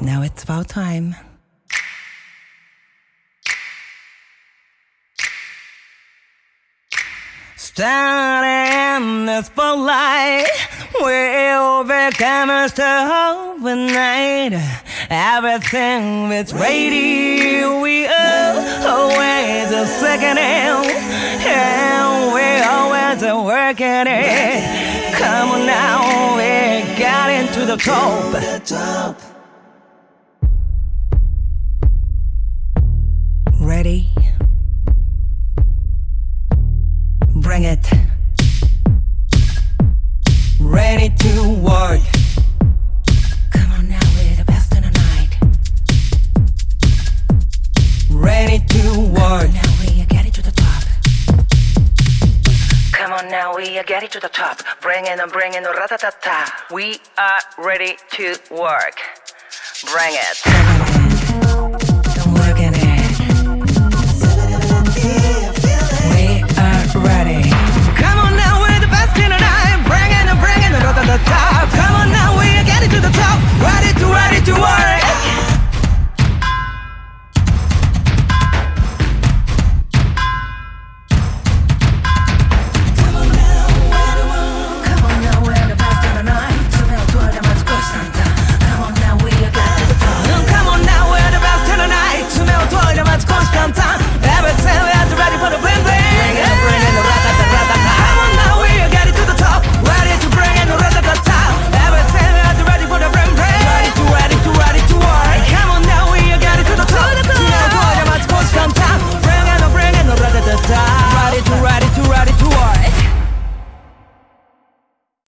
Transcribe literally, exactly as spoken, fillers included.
Now it's about time. Standing in the spotlight, we overcome us to overnight. Everything is ready, we are always a second hand, and we always are working it. Come on now, we got into the top. Ready? Bring it. Ready to work. Come on now, we're the best in the night. Ready to work. Come on now, we are getting to the top. Come on now, we are getting to the top. Bring it and bring it, ra-ta-ta-ta. We are ready to work. Bring it.